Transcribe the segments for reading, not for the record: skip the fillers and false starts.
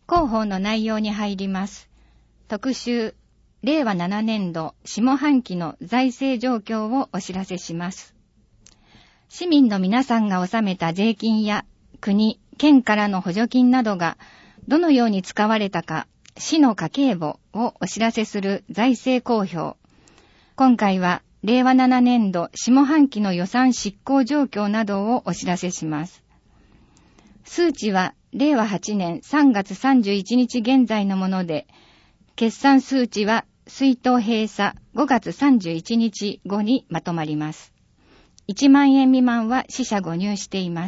広報の内容に入ります。特集、令和7年度下半期の財政状況をお知らせします。市民の皆さんが納めた税金や国、県からの補助金などがどのように使われたか、市の家計簿をお知らせする財政公表。今回は令和7年度下半期の予算執行状況などをお知らせします。数値は令和8年3月31日現在のもので、決算数値は出納閉鎖5月31日後にまとまります。1万円未満は四捨五入しています。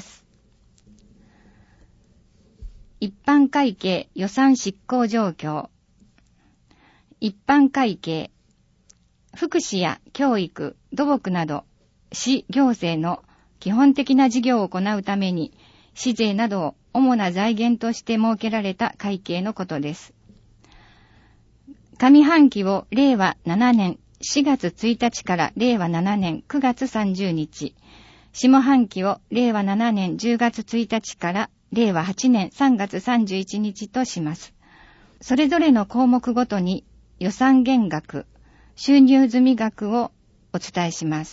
一般会計予算執行状況。一般会計、福祉や教育、土木など、市行政の基本的な事業を行うために、市税などを主な財源として設けられた会計のことです。上半期を令和7年4月1日から令和7年9月30日、下半期を令和7年10月1日から令和8年3月31日とします。それぞれの項目ごとに予算減額、収入済み額をお伝えします。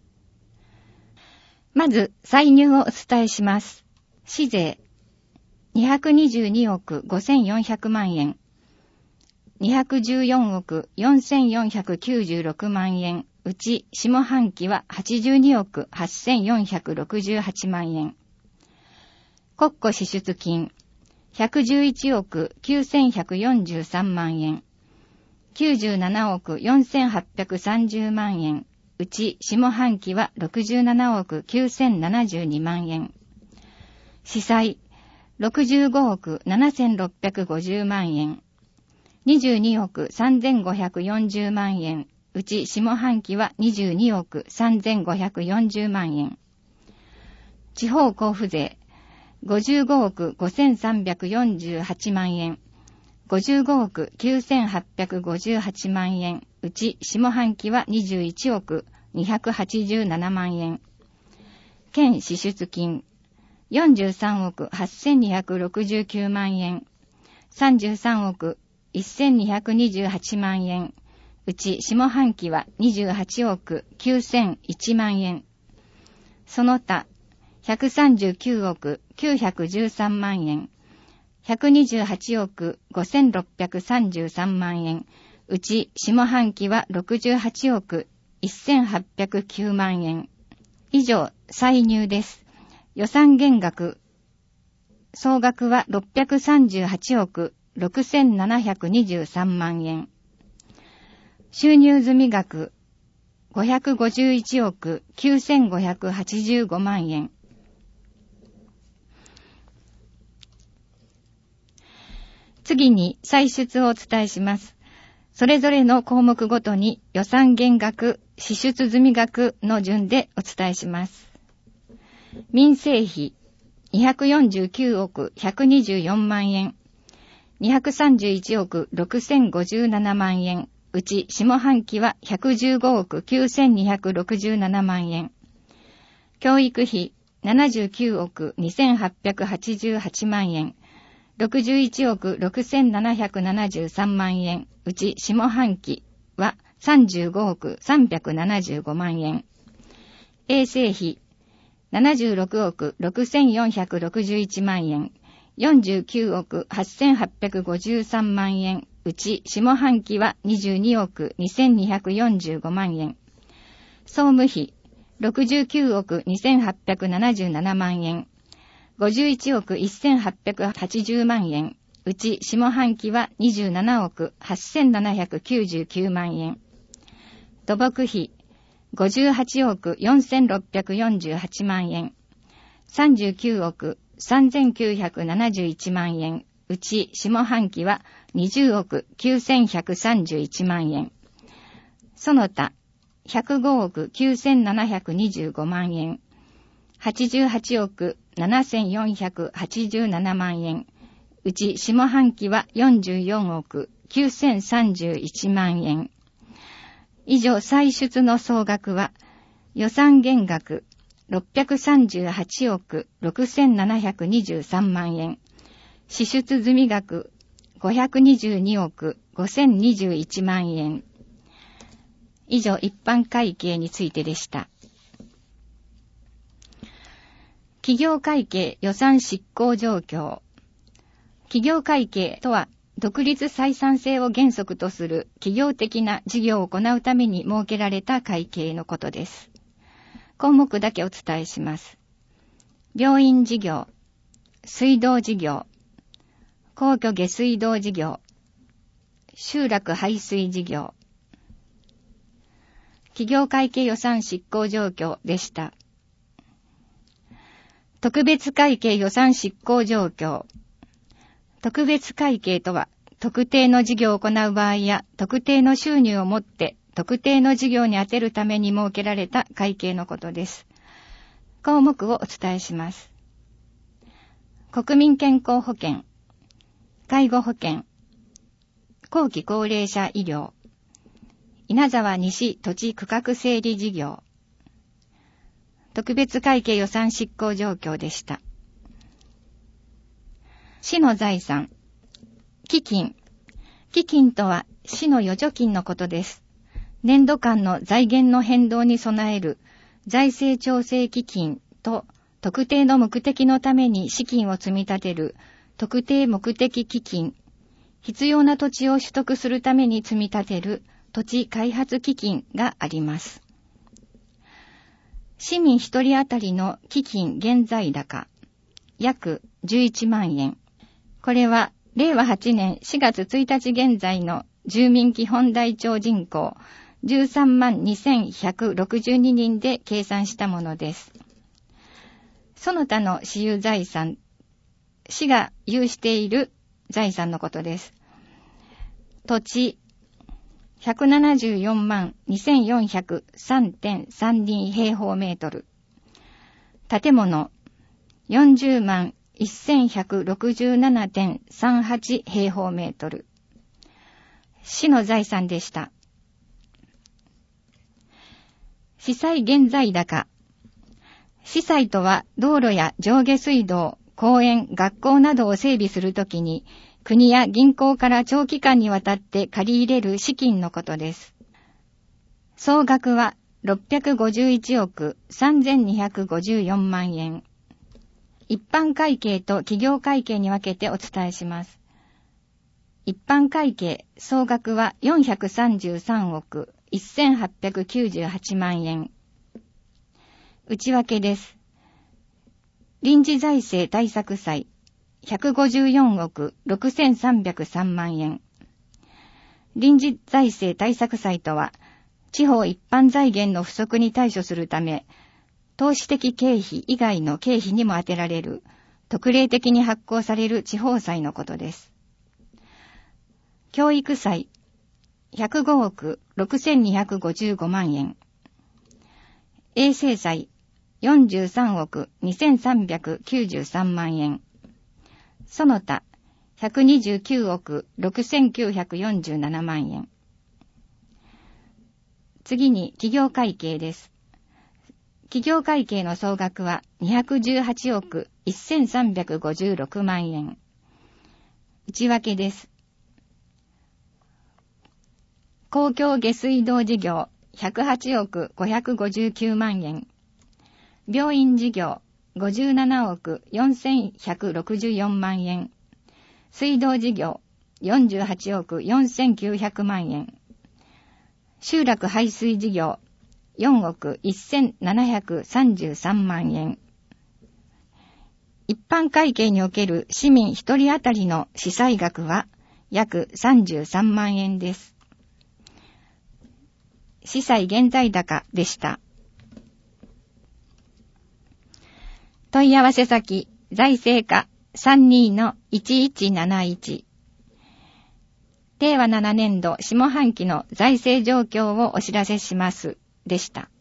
まず、歳入をお伝えします。市税、222億5400万円。214億4496万円。うち、下半期は82億8468万円。国庫支出金、111億9143万円。97億4830万円。うち、下半期は67億9072万円。司債、65億7650万円。22億3540万円。うち下半期は22億3540万円。地方交付税、55億5348万円。55億9858万円。うち下半期は21億287万円。県支出金、43億8269万円。33億1228万円。うち下半期は28億9001万円。その他、139億913万円。128億5633万円。うち下半期は68億1809万円。以上、歳入です。予算減額、総額は638億6723万円。収入済み額、551億9585万円。次に歳出をお伝えします。それぞれの項目ごとに予算減額、支出済み額の順でお伝えします。民生費、249億124万円。231億6057万円。うち下半期は115億9267万円。教育費、79億2888万円。61億6773万円。うち下半期は35億375万円。衛生費、76億6461万円。49億8853万円。うち下半期は22億2245万円。総務費、69億2877万円。51億1880万円。うち下半期は27億8799万円。土木費、58億4648万円。39億3971万円。うち下半期は20億9131万円。その他、105億9725万円。88億7487万円。うち下半期は44億9031万円。以上、歳出の総額は、予算減額638億6723万円。 支出済額522億5021万円。以上、一般会計についてでした。企業会計予算執行状況。企業会計とは、独立採算性を原則とする企業的な事業を行うために設けられた会計のことです。項目だけお伝えします。病院事業、水道事業、公共下水道事業、集落排水事業。企業会計予算執行状況でした。特別会計予算執行状況。特別会計とは、特定の事業を行う場合や、特定の収入をもって、特定の事業に充てるために設けられた会計のことです。項目をお伝えします。国民健康保険、介護保険、後期高齢者医療、稲沢西土地区画整理事業。特別会計予算執行状況でした。市の財産。基金。基金とは市の預貯金のことです。年度間の財源の変動に備える財政調整基金と特定の目的のために資金を積み立てる特定目的基金。必要な土地を取得するために積み立てる土地開発基金があります。市民一人当たりの基金現在高、約11万円。これは、令和8年4月1日現在の住民基本台帳人口13万2162人で計算したものです。その他の私有財産、市が有している財産のことです。土地、174万2403.32 平方メートル。建物、40万1167.38 平方メートル。市の財産でした。市債現在高。市債とは道路や上下水道、公園、学校などを整備するときに国や銀行から長期間にわたって借り入れる資金のことです。総額は651億3254万円。一般会計と企業会計に分けてお伝えします。一般会計総額は433億1898万円。内訳です。臨時財政対策債154億6303万円。臨時財政対策債とは、地方一般財源の不足に対処するため、投資的経費以外の経費にも充てられる、特例的に発行される地方債のことです。教育債、105億6255万円。衛生債、43億2393万円。その他、129億6947万円。次に企業会計です。企業会計の総額は218億1356万円。内訳です。公共下水道事業108億559万円。病院事業57億4164万円。水道事業48億4900万円。集落排水事業4億1733万円。一般会計における市民一人当たりの支債額は約33万円です。市債現在高でした。問い合わせ先、財政課 32-1171。令和7年度下半期の財政状況をお知らせします。でした。